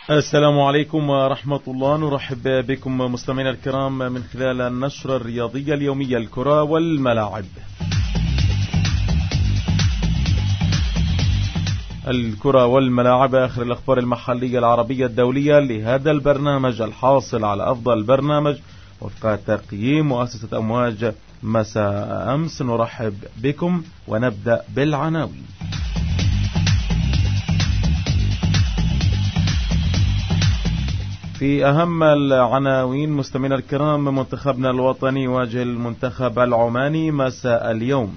السلام عليكم ورحمة الله. نرحب بكم مستمعينا الكرام من خلال النشرة الرياضية اليومية الكرة والملاعب. الكرة والملاعب، آخر الأخبار المحلية العربية الدولية لهذا البرنامج الحاصل على أفضل برنامج وفق تقييم مؤسسة أمواج مساء أمس. نرحب بكم ونبدأ بالعناوين. في أهم العناوين مستمعينا الكرام، منتخبنا الوطني يواجه المنتخب العماني مساء اليوم.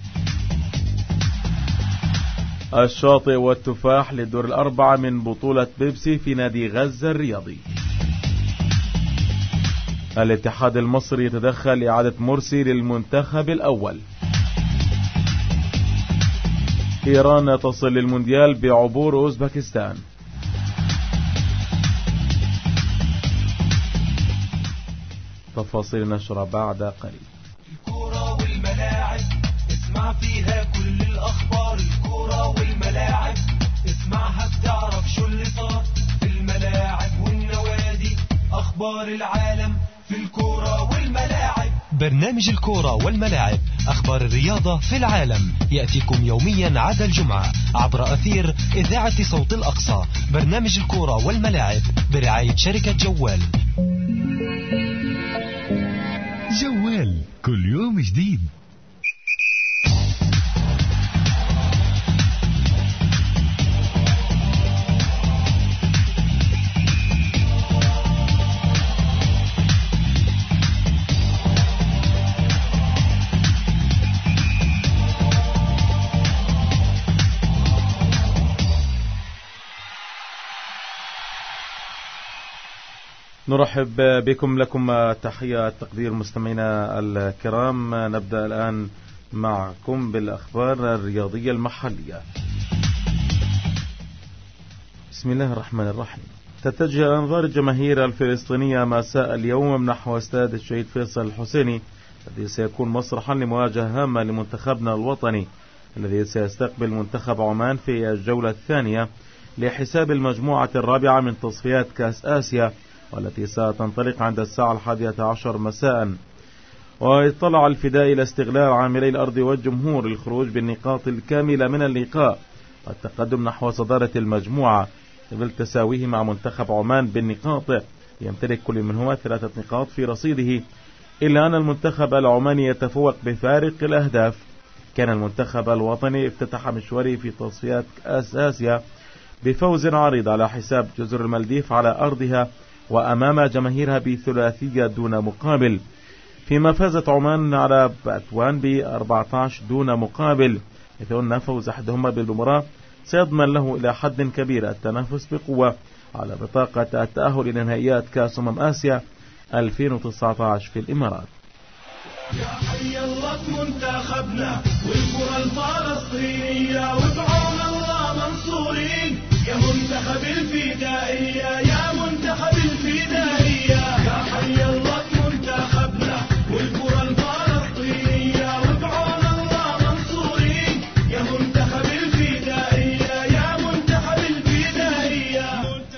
الشاطئ والتفاح للدور الأربعة من بطولة بيبسي في نادي غزة الرياضي. الاتحاد المصري يتدخل لإعادة مرسي للمنتخب الأول. إيران تصل للمونديال بعبور أوزبكستان. تفاصيل النشرة بعد قليل. الكرة والملاعب اسمع فيها كل الأخبار. الكرة والملاعب اسمعها بتعرف شو اللي صار في الملاعب والنوادي. أخبار العالم في الكرة والملاعب. برنامج الكرة والملاعب، أخبار الرياضة في العالم، يأتيكم يوميا عدا الجمعة عبر أثير إذاعة صوت الأقصى. برنامج الكرة والملاعب برعاية شركة جوال. جوال كل يوم جديد. نرحب بكم، لكم تحية التقدير مستمعينا الكرام. نبدأ الآن معكم بالأخبار الرياضية المحلية. بسم الله الرحمن الرحيم. تتجه أنظار الجماهير الفلسطينية مساء اليوم نحو استاد الشهيد فيصل الحسيني الذي سيكون مسرحا لمواجهة هامة لمنتخبنا الوطني الذي سيستقبل منتخب عمان في الجولة الثانية لحساب المجموعة الرابعة من تصفيات كأس آسيا، والتي ستنطلق عند الساعة 11 مساء. ويطلع الفداء إلى استغلال عاملي الأرض والجمهور للخروج بالنقاط الكاملة من اللقاء والتقدم نحو صدارة المجموعة قبل تساويه مع منتخب عمان بالنقاط. يمتلك كل منهما 3 نقاط في رصيده، إلا أن المنتخب العماني يتفوق بفارق الأهداف. كان المنتخب الوطني افتتح مشواره في تصفيات كأس آسيا بفوز عريض على حساب جزر المالديف على أرضها وأمام جماهيرها بثلاثية دون مقابل، فيما فازت عمان على باتوان ب14 دون مقابل، حيث أن فوز أحدهما بالمباراة سيضمن له إلى حد كبير التنافس بقوة على بطاقة التأهل إلى نهائيات كأس آسيا 2019 في الإمارات. يا حي الله منتخبنا والكرة الفلسطينية، وادعون الله منصورين يا منتخب الفدائية، يا منتخب الفدائية. يا حي الله منتخبنا والكرة الفلسطينية، وادعون الله منصورين يا منتخب الفدائية، يا منتخب الفدائية.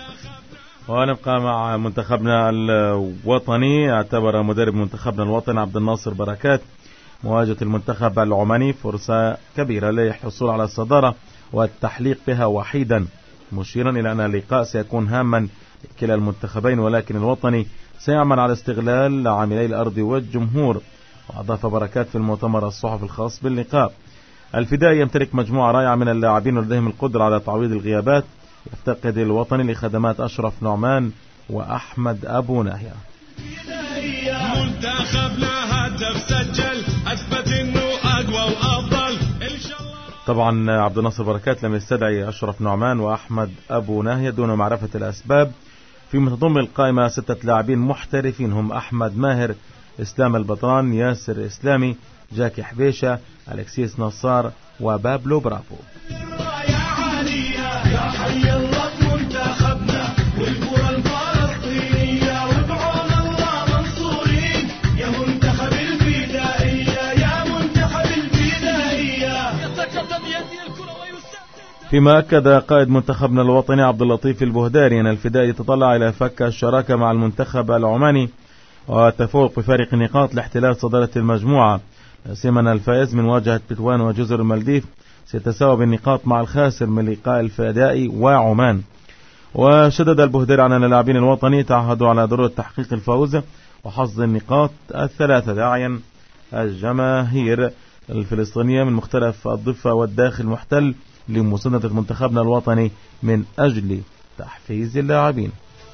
ونبقى مع منتخبنا الوطني. اعتبر مدرب منتخبنا الوطني عبد الناصر بركات مواجهة المنتخب العماني فرصة كبيرة للحصول على الصدارة والتحليق بها وحيدا، مشيرا إلى أن اللقاء سيكون هاما لكلا المنتخبين، ولكن الوطني سيعمل على استغلال عاملي الأرض والجمهور. وأضاف بركات في المؤتمر الصحفي الخاص باللقاء: الفداء يمتلك مجموعة رائعة من اللاعبين ولديهم القدرة على تعويض الغيابات. يفتقد الوطني لخدمات أشرف نعمان وأحمد أبو ناهية. منتخبنا هدف سجل أثبت إنه أقوى وأفضل إن شاء الله. طبعا عبد الناصر بركات لم يستدعي أشرف نعمان وأحمد أبو ناهية دون معرفة الأسباب، فيما تضم القائمة 6 لاعبين محترفين هم أحمد ماهر، إسلام البطران، ياسر إسلامي، جاكي حبيشة، ألكسيس نصار وبابلو برافو. يا حي الله منتخبنا والكرة الفلسطينية، وادعون الله منصورين يا منتخب الفدائية، يا منتخب الفدائية. يتقدم يهدي الكرة ويسدد. فيما أكد قائد منتخبنا الوطني عبد اللطيف البهداري أن الفدائي يتطلع إلى فك الشراكة مع المنتخب العماني وتفوق بفارق نقاط لاحتلال صدارة المجموعة، سيما الفائز من مواجهة بتوان وجزر المالديف سيتساوى بالنقاط مع الخاسر من لقاء الفدائي وعمان. وشدد البهداري على أن اللاعبين الوطني تعهدوا على ضرورة تحقيق الفوز وحصد النقاط الثلاثة، داعيا الجماهير الفلسطينية من مختلف الضفة والداخل المحتل لمساندة منتخبنا الوطني من أجل تحفيز اللاعبين.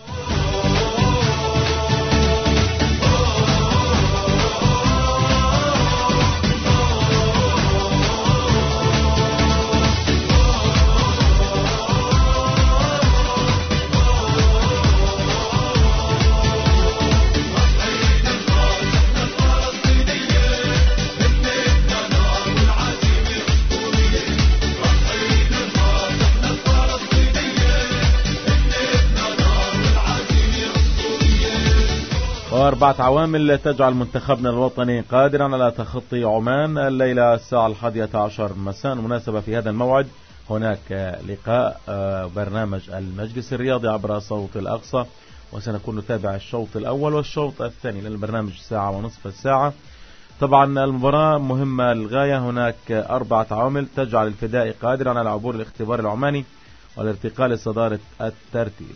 وأربعة عوامل تجعل منتخبنا الوطني قادرا على تخطي عمان الليلة الساعة 11 مساء. مناسبة في هذا الموعد هناك لقاء برنامج المجلس الرياضي عبر صوت الأقصى، وسنكون نتابع الشوط الأول والشوط الثاني للبرنامج ساعة ونصف الساعة. طبعا المباراة مهمة للغاية، هناك 4 عوامل تجعل الفدائي قادرا على عبور الاختبار العماني والارتقاء لصدارة الترتيب.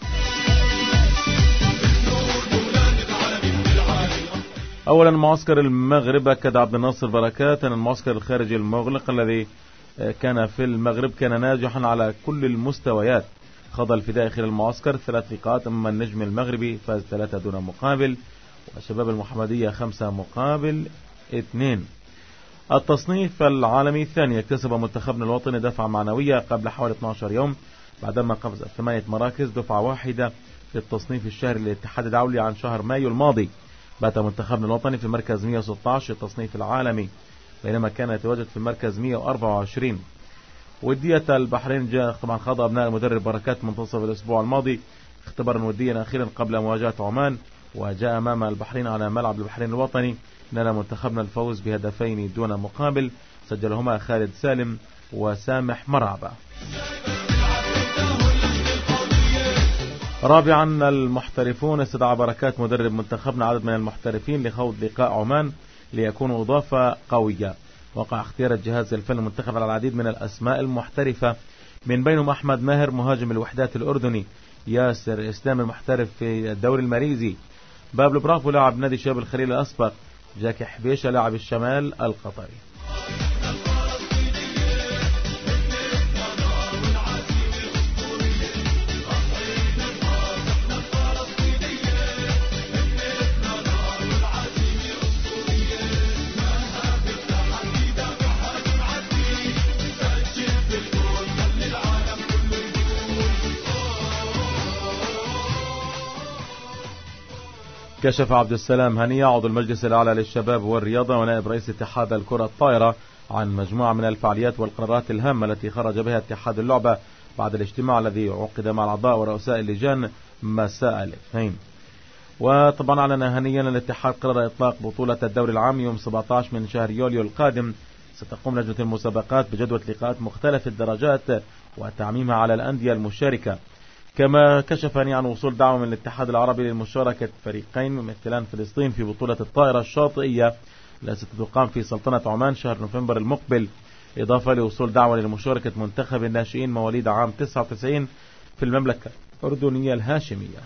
أولا معسكر المغرب، أكد عبد الناصر بركات أن المعسكر الخارجي المغلق الذي كان في المغرب كان ناجحا على كل المستويات. خاض الفدائي خلال المعسكر 3 لقاءات أمام النجم المغربي، فاز 3 دون مقابل، وشباب المحمدية 5 مقابل 2. التصنيف العالمي الثاني، اكتسب منتخبنا الوطني دفعة معنوية قبل حوالي 12 يوم بعدما قفز 8 مراكز، دفعة واحدة في التصنيف الشهري للاتحاد الدولي عن شهر مايو الماضي. بات منتخبنا الوطني في المركز 116 التصنيف العالمي، بينما كان يتواجد في المركز 124. ودية البحرين جاء طبعا خاض أبناء المدرب بركات منتصف الأسبوع الماضي اختبارا وديا أخيرا قبل مواجهة عمان، وجاء أمام البحرين على ملعب البحرين الوطني. نال منتخبنا الفوز بهدفين دون مقابل سجلهما خالد سالم وسامح مرعبة. رابعا المحترفون، استدعى بركات مدرب منتخبنا عدد من المحترفين لخوض لقاء عمان ليكونوا إضافة قوية. وقع اختيار الجهاز الفني المنتخب على العديد من الأسماء المحترفة، من بينهم أحمد ماهر مهاجم الوحدات الأردني، ياسر إسلام المحترف في الدوري الماليزي، بابلو برافو لاعب نادي شباب الخليل الأسبق، جاكي حبيشة لاعب الشمال القطري. كشف عبد السلام هنية عضو المجلس الأعلى للشباب والرياضة ونائب رئيس اتحاد الكرة الطائرة عن مجموعة من الفعاليات والقرارات الهامة التي خرج بها اتحاد اللعبة بعد الاجتماع الذي عقد مع الأعضاء ورؤساء اللجان مساء الاثنين. وطبعا أعلن هنيا الاتحاد قرر إطلاق بطولة الدوري العام يوم 17 من شهر يوليو القادم. ستقوم لجنة المسابقات بجدول لقاءات مختلف الدرجات وتعميمها على الأندية المشاركة. كما كشف عن وصول دعوة من الاتحاد العربي للمشاركة فريقين ممثلان فلسطين في بطولة الطائرة الشاطئية التي ستقام في سلطنة عمان شهر نوفمبر المقبل، إضافة لوصول دعوة لمشاركة منتخب الناشئين مواليد عام 99 في المملكة الأردنية الهاشمية.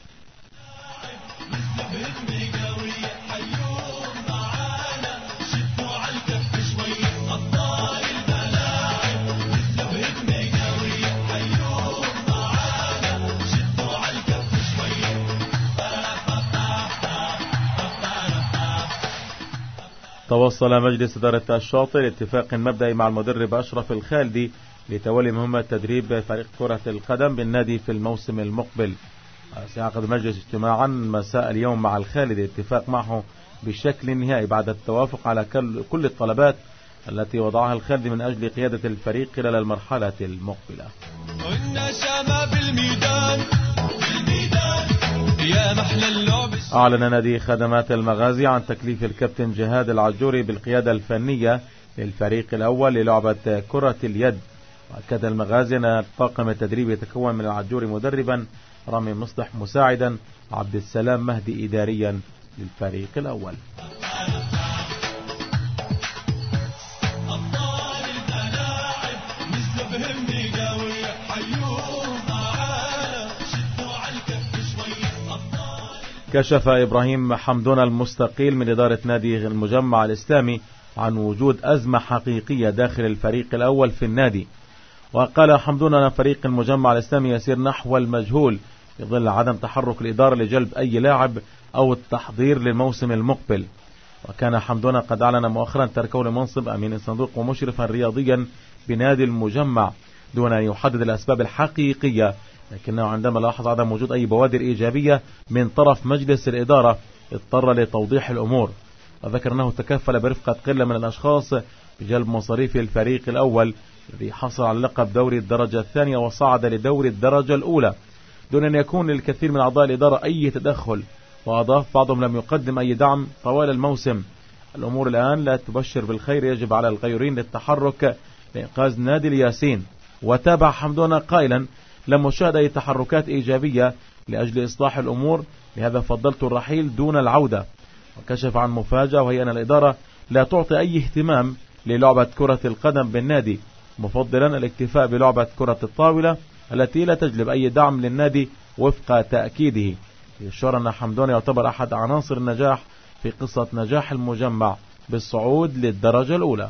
توصل مجلس إدارة الشاطئ لاتفاق مبدئي مع المدرب أشرف الخالدي لتولي مهمة تدريب فريق كرة القدم بالنادي في الموسم المقبل. سيعقد المجلس اجتماعا مساء اليوم مع الخالدي للاتفاق معه بشكل نهائي بعد التوافق على كل الطلبات التي وضعها الخالدي من أجل قيادة الفريق خلال المرحلة المقبلة. أعلن نادي خدمات المغازي عن تكليف الكابتن جهاد العجوري بالقيادة الفنية للفريق الأول للعبة كرة اليد. وأكد المغازي أن الطاقم التدريبي يتكون من العجوري مدربا، رامي مصلح مساعدا، عبد السلام مهدي إداريا للفريق الأول. كشف إبراهيم حمدون المستقيل من إدارة نادي المجمع الإسلامي عن وجود أزمة حقيقية داخل الفريق الأول في النادي. وقال حمدون أن فريق المجمع الإسلامي يسير نحو المجهول في ظل عدم تحرك الإدارة لجلب أي لاعب أو التحضير للموسم المقبل. وكان حمدون قد أعلن مؤخرا تركه لمنصب أمين الصندوق ومشرفا رياضيا بنادي المجمع دون أن يحدد الأسباب الحقيقية، لكنه عندما لاحظ عدم وجود أي بوادر إيجابية من طرف مجلس الإدارة اضطر لتوضيح الأمور. وذكر أنه تكفل برفقة قلة من الأشخاص بجلب مصاريف الفريق الأول الذي حصل على لقب دوري الدرجة الثانية وصعد لدوري الدرجة الأولى دون أن يكون للكثير من أعضاء الإدارة أي تدخل. وأضاف بعضهم لم يقدم أي دعم طوال الموسم. الأمور الآن لا تبشر بالخير، يجب على الغيورين للتحرك لإنقاذ نادي الياسين. وتابع حمدون قائلا: لم أشاهد أي تحركات إيجابية لأجل إصلاح الأمور، لهذا فضلت الرحيل دون العودة. وكشف عن مفاجأة، وهي أن الإدارة لا تعطي أي اهتمام للعبة كرة القدم بالنادي، مفضلا الاكتفاء بلعبة كرة الطاولة التي لا تجلب أي دعم للنادي وفق تأكيده. يشار أن حمدون يعتبر أحد عناصر النجاح في قصة نجاح المجمع بالصعود للدرجة الأولى.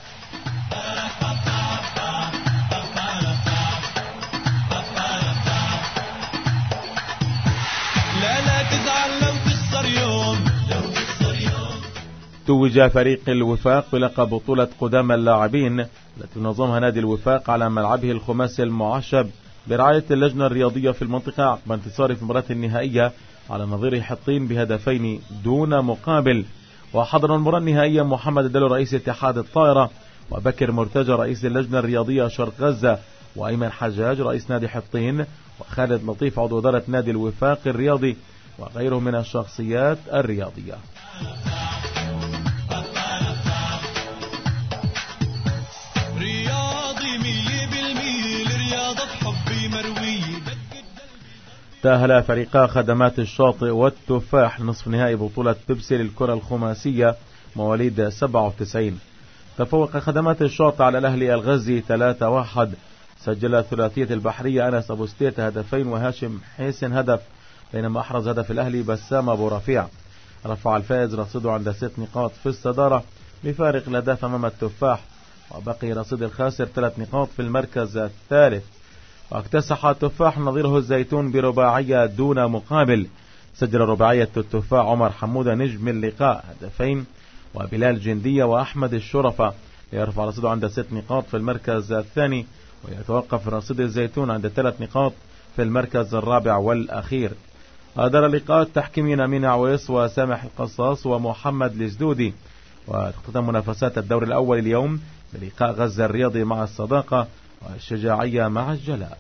توج فريق الوفاق بلقب بطولة قدامى اللاعبين التي نظمها نادي الوفاق على ملعبه الخماسي المعشب برعاية اللجنة الرياضية في المنطقة عقب انتصاره في المباراة النهائية على نظير حطين بهدفين دون مقابل. وحضر المباراة النهائية محمد الدلو رئيس اتحاد الطائرة، وبكر مرتجى رئيس اللجنة الرياضية شرق غزة، وأيمن حجاج رئيس نادي حطين، وخالد لطيف عضو إدارة نادي الوفاق الرياضي، وغيره من الشخصيات الرياضية. تأهل فريقا خدمات الشاطئ والتفاح لنصف نهائي بطولة بيبسي للكرة الخماسية مواليد 97. تفوق خدمات الشاطئ على الأهلي الغزي 3-1. سجل ثلاثية البحرية أنس أبو ستيت هدفين وهاشم حسين هدف، بينما أحرز هدف الأهلي بسام أبو رفيع. رفع الفائز رصيده عند 6 نقاط في الصدارة بفارق الأهداف أمام التفاح، وبقي رصيد الخاسر 3 نقاط في المركز الثالث. واكتسح التفاح نظيره الزيتون برباعية دون مقابل. سجل رباعية التفاح عمر حمودة نجم اللقاء هدفين، وبلال جندية وأحمد الشرفة، ليرفع رصيده عند 6 نقاط في المركز الثاني، ويتوقف رصيد الزيتون عند 3 نقاط في المركز الرابع والأخير. أدار اللقاء التحكيميين أمين عويس وسامح القصاص ومحمد الجدودي. وتختتم منافسات الدور الأول اليوم بلقاء غزة الرياضي مع الصداقة والشجاعية مع الجلاء.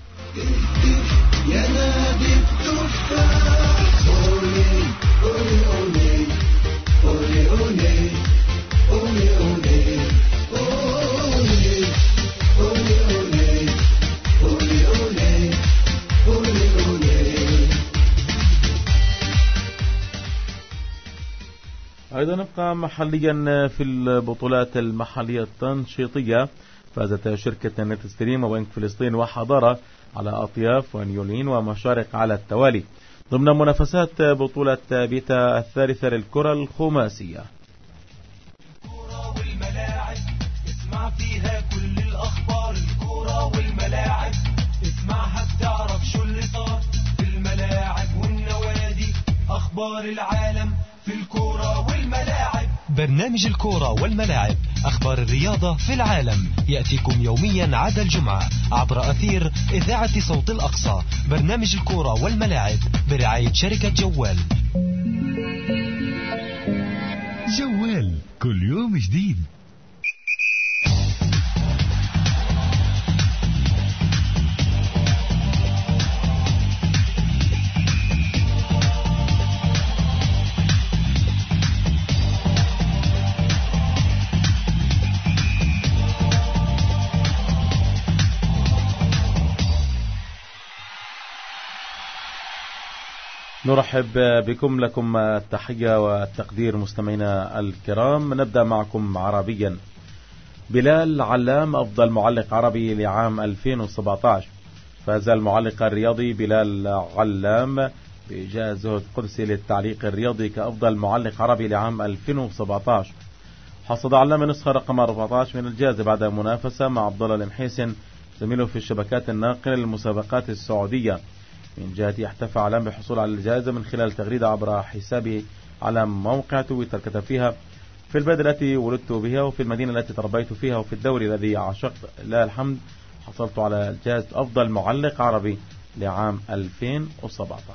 يا نادي التفاح أولي أولي أولي أولي أولي أولي أولي أولي أولي أولي أولي أولي أولي. أيضا نبقى محليا في البطولات المحلية التنشيطية. فازت شركة نت ستريم وبنك فلسطين وحضارة على أطياف ونيولين ومشارق على التوالي ضمن منافسات بطولة بيتا الثالثة للكرة الخماسية. الكرة والملاعب اسمع فيها كل الأخبار، الكرة والملاعب اسمعها بتعرف شو اللي صار في الملاعب والنوادي، أخبار العالم في الكرة والملاعب. برنامج الكرة والملاعب، أخبار الرياضة في العالم، يأتيكم يوميا عدا الجمعة عبر أثير إذاعة صوت الأقصى. برنامج الكرة والملاعب برعاية شركة جوال. جوال كل يوم جديد. نرحب لكم التحية والتقدير مستمعينا الكرام. نبدأ معكم عربيا. بلال علام أفضل معلق عربي لعام 2017. فاز المعلق الرياضي بلال علام بجائزة القدسي للتعليق الرياضي كأفضل معلق عربي لعام 2017. حصد علام نسخة رقم 14 من الجائزة بعد منافسة مع عبد الله المحيسن زميله في الشبكات الناقلة للمسابقات السعودية. من جهته احتفى علام بحصول على الجائزة من خلال تغريدة عبر حسابه على موقع تويتر، كتب فيها: في البلد التي ولدت بها وفي المدينة التي تربيت فيها وفي الدوري الذي عشقت لله الحمد حصلت على جائزة أفضل معلق عربي لعام 2017.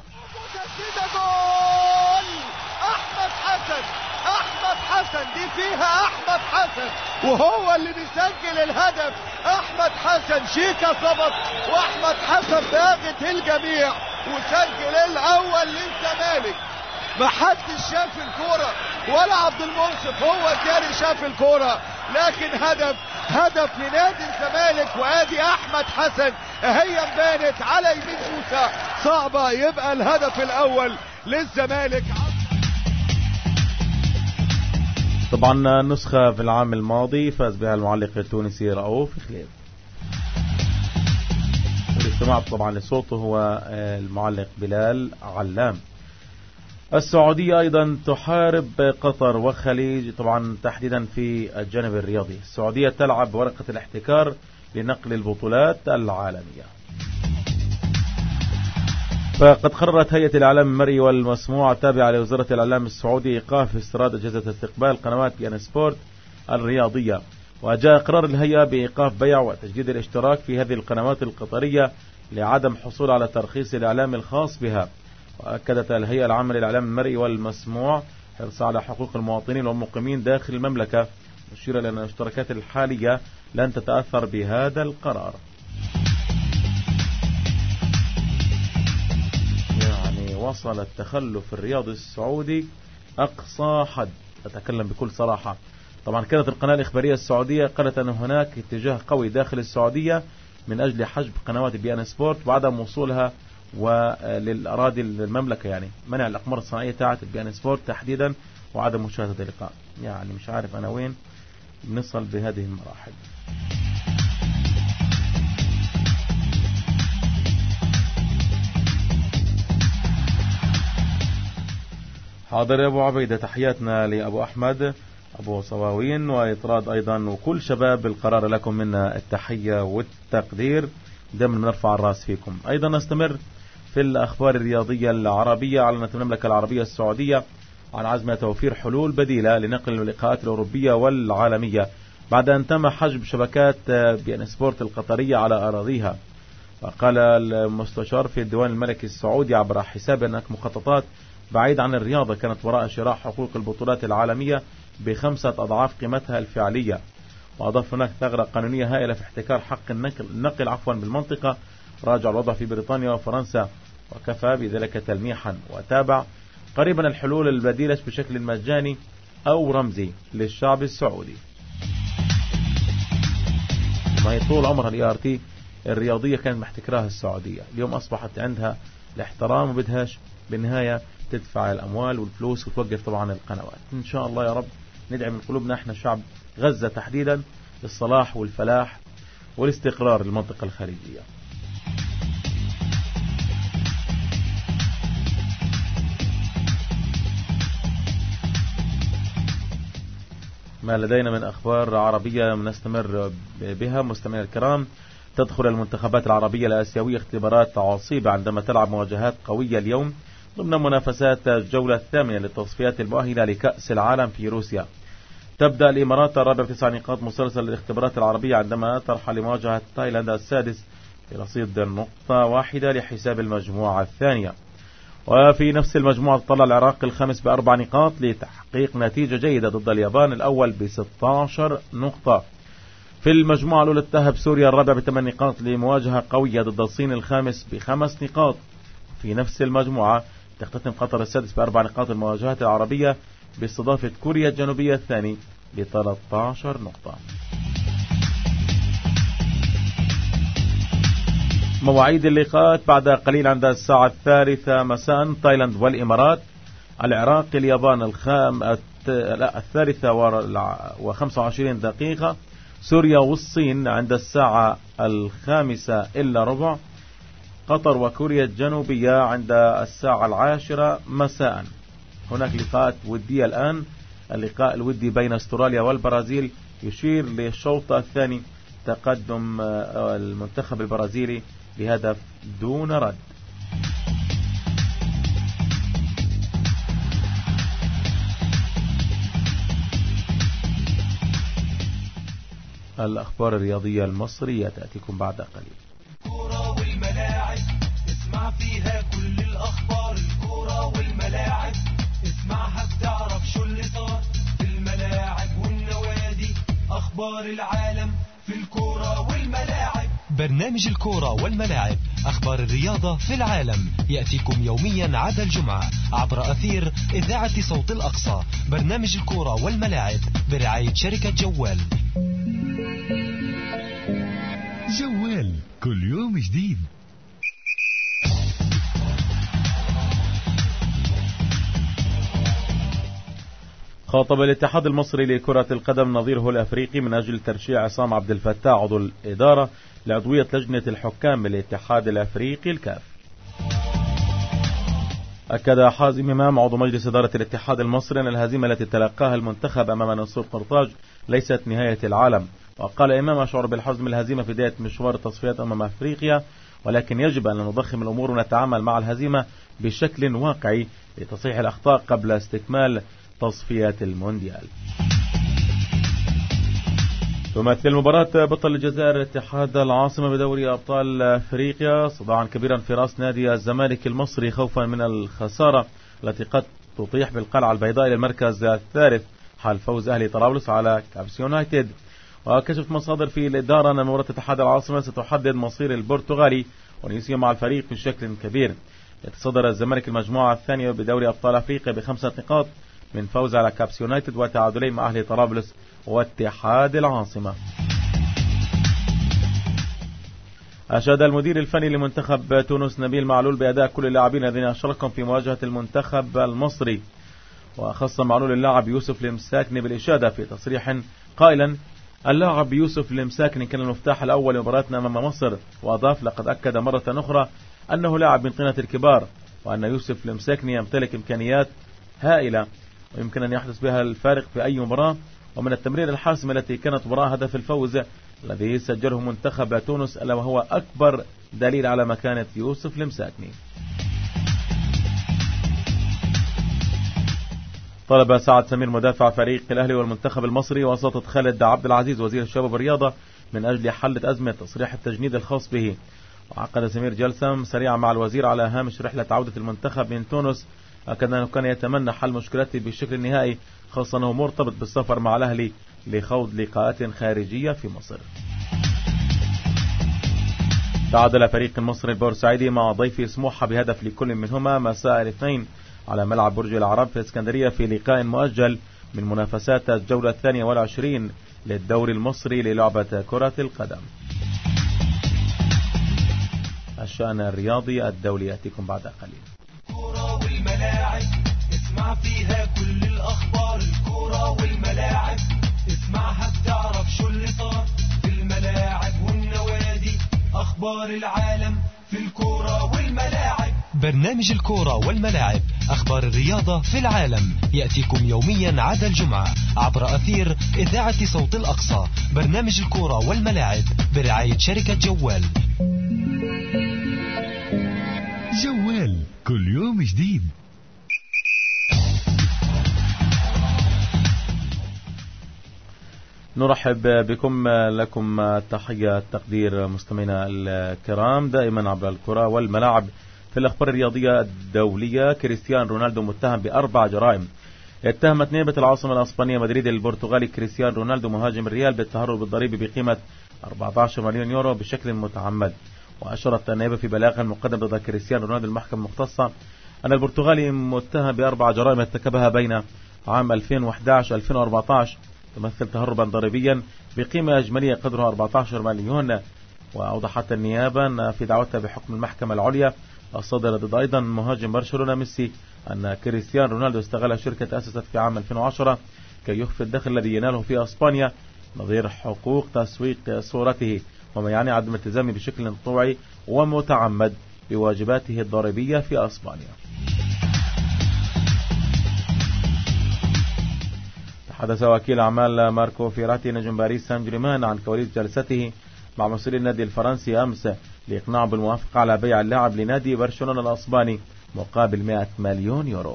أحمد حسن دي فيها أحمد حسن وهو اللي بيسجل الهدف. أحمد حسن شيكا صبت وأحمد حسن باغت الجميع وسجل الأول للزمالك. محدش شاف الكورة ولا عبد المنصف، هو الجاري شاف الكورة، لكن هدف لنادي الزمالك. وادي أحمد حسن هي مبانت على يمين موسى صعبة، يبقى الهدف الأول للزمالك. طبعا نسخة في العام الماضي فاز بها المعلق التونسي رؤوف خليل. والاستماع طبعا لصوته هو المعلق بلال علام. السعودية أيضا تحارب قطر والخليج، طبعا تحديدا في الجانب الرياضي. السعودية تلعب ورقة الاحتكار لنقل البطولات العالمية. فقد قررت هيئة الإعلام المرئي والمسموع التابعة لوزارة الإعلام السعودي إيقاف استيراد أجهزة استقبال قنوات بي ان سبورت الرياضية. وجاء قرار الهيئة بإيقاف بيع وتجديد الاشتراك في هذه القنوات القطرية لعدم حصول على ترخيص الإعلام الخاص بها. وأكدت الهيئة العامة للإعلام المرئي والمسموع حرصها على حقوق المواطنين والمقيمين داخل المملكة، مشيرة لأن الاشتراكات الحالية لن تتأثر بهذا القرار. يعني وصل التخلف الرياضي السعودي أقصى حد، أتكلم بكل صراحة. طبعا كانت القناة الإخبارية السعودية قالت أن هناك اتجاه قوي داخل السعودية من أجل حجب قنوات بي ان سبورت وعدم وصولها وللأراضي المملكة، يعني منع الأقمار الصناعية تاعت البي ان سبورت تحديدا وعدم مشاهدة اللقاء. يعني مش عارف أنا وين بنصل بهذه المراحل. حاضر يا أبو عبيدة، تحياتنا لأبو أحمد أبو صواوين وإطراد أيضا وكل شباب القرار، لكم منا التحية والتقدير، دائما بنرفع الراس فيكم. أيضا نستمر في الأخبار الرياضية العربية. أعلنت المملكة العربية السعودية عن عزم توفير حلول بديلة لنقل اللقاءات الأوروبية والعالمية بعد أن تم حجب شبكات بي ان سبورت القطرية على أراضيها. وقال المستشار في الديوان الملكي السعودي عبر حسابه أن مخططات بعيد عن الرياضة كانت وراء شراء حقوق البطولات العالمية ب5 أضعاف قيمتها الفعلية. وأضاف هناك ثغرة قانونية هائلة في احتكار حق النقل بالمنطقة، راجع الوضع في بريطانيا وفرنسا، وكفى بذلك تلميحا. وتابع قريبا الحلول البديلة بشكل مجاني أو رمزي للشعب السعودي. ما هي طول عمرها الاي ار تي الرياضية كانت محتكراها السعودية، اليوم أصبحت عندها الاحترام وبدهاش بالنهاية تدفع الأموال والفلوس وتوقف طبعا القنوات. إن شاء الله يا رب ندعم من قلوبنا احنا شعب غزة تحديدا للصلاح والفلاح والاستقرار للمنطقة الخليجية. ما لدينا من أخبار عربية نستمر بها مستمعينا الكرام. تدخل المنتخبات العربية الآسيوية اختبارات عصيبة عندما تلعب مواجهات قوية اليوم ضمن منافسات الجولة الثامنة للتصفيات المؤهلة لكأس العالم في روسيا. تبدأ الإمارات الرابعة ب9 نقاط مسلسل للاختبارات العربية عندما ترحل لمواجهة تايلاند السادس برصيد نقطة واحدة لحساب المجموعة الثانية. وفي نفس المجموعة تطلع العراق الخامس ب4 نقاط لتحقيق نتيجة جيدة ضد اليابان الأول ب16 نقطة. في المجموعة الأولى تتأهب سوريا الرابع ب8 نقاط لمواجهة قوية ضد الصين الخامس ب5 نقاط. في نفس المجموعة تختتم قطر السادس ب4 نقاط المواجهات العربية باستضافة كوريا الجنوبية الثاني ب13 نقطة. مواعيد اللقاءات بعد قليل عند الساعة 3 مساء تايلاند والإمارات، العراق اليابان 3:25 دقيقة، سوريا والصين عند الساعة 5:15، قطر وكوريا الجنوبية عند الساعة 10 مساء. هناك لقاءات ودية الآن. اللقاء الودي بين استراليا والبرازيل يشير للشوط الثاني تقدم المنتخب البرازيلي بهدف دون رد. الأخبار الرياضية المصرية تأتيكم بعد قليل. الكرة والملاعب اسمع فيها كل الأخبار. الكرة والملاعب اسمعها بتعرف شو اللي صار في الملاعب والنوادي. أخبار العالم في الكرة والملاعب. برنامج الكرة والملاعب، أخبار الرياضة في العالم، يأتيكم يوميا عدا الجمعة عبر أثير إذاعة صوت الأقصى. برنامج الكرة والملاعب برعاية شركة جوال. جوال كل يوم جديد. خاطب الاتحاد المصري لكرة القدم نظيره الأفريقي من أجل ترشيح عصام عبد الفتاح عضو الإدارة لعضوية لجنة الحكام بالاتحاد الأفريقي الكاف. أكد حازم إمام عضو مجلس إدارة الاتحاد المصري أن الهزيمة التي تلقاها المنتخب أمام نصر قرطاج ليست نهاية العالم. وقال إمام: أشعر بالحزن من الهزيمة في بداية مشوار التصفيات أمام أفريقيا، ولكن يجب أن نضخم الأمور ونتعامل مع الهزيمة بشكل واقعي لتصحيح الأخطاء قبل استكمال تصفيات المونديال. تمثل مباراة بطل الجزائر اتحاد العاصمة بدوري أبطال أفريقيا صداعا كبيرا في رأس نادي الزمالك المصري خوفا من الخسارة التي قد تطيح بالقلعة البيضاء إلى المركز الثالث حال فوز أهلي طرابلس على كابس يونايتد. وكشفت مصادر في الإدارة أن مباراة اتحاد العاصمة ستحدد مصير البرتغالي ونسيهم مع الفريق بشكل كبير. يتصدر الزمالك المجموعة الثانية بدوري أبطال أفريقيا ب5 نقاط من فوز على كابس يونايتد وتعادلين مع أهلي طرابلس واتحاد العاصمة. أشاد المدير الفني لمنتخب تونس نبيل معلول بأداء كل اللاعبين الذين أشركوا في مواجهة المنتخب المصري، وخص معلول اللاعب يوسف المساكني بالإشادة في تصريح قائلا: اللاعب يوسف المساكني كان المفتاح الأول لمباراتنا أمام مصر. وأضاف: لقد أكد مرة أخرى أنه لاعب من قناة الكبار، وأن يوسف المساكني يمتلك إمكانيات هائلة ويمكن أن يحدث بها الفارق في أي مباراة. ومن التمرير الحاسم التي كانت وراء هدف الفوز الذي سجله منتخب تونس ألا وهو أكبر دليل على مكانة يوسف المساكني. طلب سعد سمير مدافع فريق الأهلي والمنتخب المصري وساطة خالد عبد العزيز وزير الشباب والرياضة من أجل حل أزمة تصريح التجنيد الخاص به. وعقد سمير جلسة سريعة مع الوزير على هامش رحلة عودة المنتخب من تونس، أكد أنه كان يتمنى حل مشكلته بشكل نهائي، خاصة أنه مرتبط بالسفر مع الأهلي لخوض لقاءات خارجية في مصر. تعادل فريق المصري البورسعيدي مع ضيفي سموحة بهدف لكل منهما مساء الاثنين على ملعب برج العرب في اسكندرية في لقاء مؤجل من منافسات الجولة 22 للدوري المصري للعبة كرة القدم. الشأن الرياضي الدولي يأتيكم بعد قليل. الكرة والملاعب اسمع فيها كل الأخبار. الكرة والملاعب اسمعها بتعرف شو اللي صار في الملاعب والنوادي. أخبار العالم في الكرة والملاعب. برنامج الكرة والملاعب، أخبار الرياضة في العالم، يأتيكم يوميا عدا الجمعة عبر أثير إذاعة صوت الأقصى. برنامج الكرة والملاعب برعاية شركة جوال. جوال كل يوم جديد. نرحب بكم، لكم تحية التقدير مستمعينا الكرام دائما عبر الكرة والملاعب. في الأخبار الرياضية الدولية، كريستيان رونالدو متهم ب4 جرائم. اتهمت نيابة العاصمة الأسبانية مدريد البرتغالي كريستيان رونالدو مهاجم الريال بالتهرب بالضريبة بقيمة 14 مليون يورو بشكل متعمد. وأشرت النيابة في بلاغ مقدم ضد كريستيان رونالدو المحكمة المختصة أن البرتغالي متهم ب4 جرائم ارتكبها بين عام 2011-2014 تمثل تهربا ضريبيا بقيمة إجمالية قدرها 14 مليون وأوضحت النيابة أن في دعوتها بحكم المحكمة العليا الصادرة ضد أيضا مهاجم برشلونة ميسي أن كريستيانو رونالدو استغل شركة أسست في عام 2010 كي يخفي الدخل الذي يناله في أسبانيا نظير حقوق تسويق صورته، وما يعني عدم التزامه بشكل طوعي ومتعمد بواجباته الضريبية في أسبانيا. تحدث وكيل أعمال ماركو فيراتي نجم باريس سان جيرمان عن كواليس جلسته مع مسؤولي النادي الفرنسي أمس لإقناعه بالموافقة على بيع اللاعب لنادي برشلونة الأسباني مقابل 100 مليون يورو.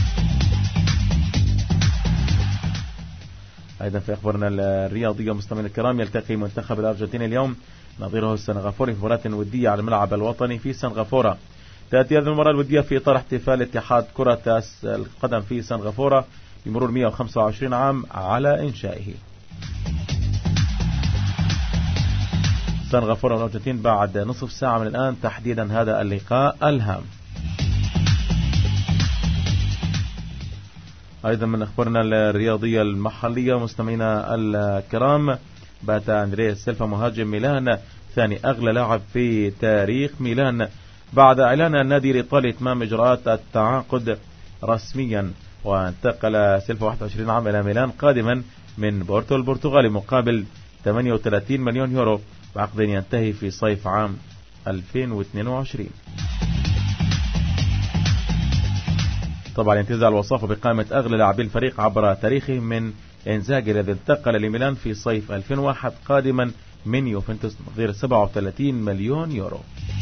أيضا في أخبارنا الرياضية مستمعينا الكرام، يلتقي منتخب الأرجنتين اليوم نظيره السنغافوري في مباراة ودية على الملعب الوطني في سنغافورة. تأتي هذه المباراة الودية في إطار احتفال اتحاد كرة القدم في سنغافورة بمرور 125 عام على إنشائه. سنغافورة والأرجنتين بعد نصف ساعة من الآن تحديدا هذا اللقاء الهام. أيضا من أخبارنا الرياضية المحلية مستمعينا الكرام، بات أندريا سيلفا مهاجم ميلان ثاني أغلى لاعب في تاريخ ميلان بعد إعلان النادي الإيطالي إتمام إجراءات التعاقد رسميا، وانتقل سيلفا 21 عام إلى ميلان قادما من بورتو البرتغالي مقابل 38 مليون يورو بعقد ينتهي في صيف عام 2022. طبعا ينتزع الوصافة بقائمة أغلى لاعبي الفريق عبر تاريخه من إنزاجي الذي انتقل لميلان في صيف 2001 قادما من يوفنتوس نظير 37 مليون يورو.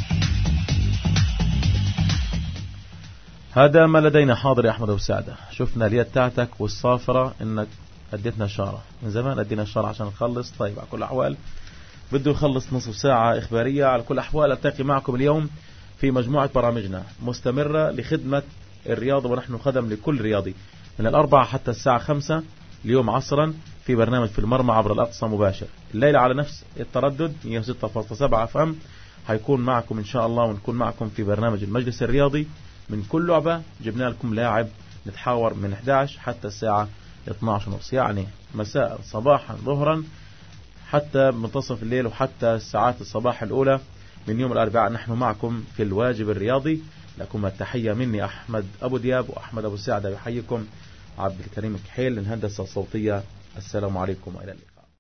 هذا ما لدينا. حاضر يا أحمد أبو سعدة، شفنا اليد تاعتك والصافرة إنك أديتنا شارة من زمان، أدينا شارة عشان نخلص. طيب على كل أحوال بده يخلص نصف ساعة إخبارية. على كل أحوال ألتقي معكم اليوم في مجموعة برامجنا مستمرة لخدمة الرياضة، ونحن خدم لكل رياضي من 4 حتى الساعة 5 اليوم عصرا في برنامج في المرمى عبر الأقصى مباشر. الليلة على نفس التردد 106.7 FM هيكون معكم إن شاء الله، ونكون معكم في برنامج المجلس الرياضي. من كل لعبة جبنا لكم لاعب نتحاور من 11 حتى الساعة 12:30، يعني مساء صباحا ظهرا حتى منتصف الليل وحتى ساعات الصباح الأولى من يوم الأربعاء. نحن معكم في الواجب الرياضي. لكم التحية مني أحمد أبو دياب وأحمد أبو سعدة. يحييكم عبد الكريم كحيل للهندسة الصوتية. السلام عليكم وإلى اللقاء.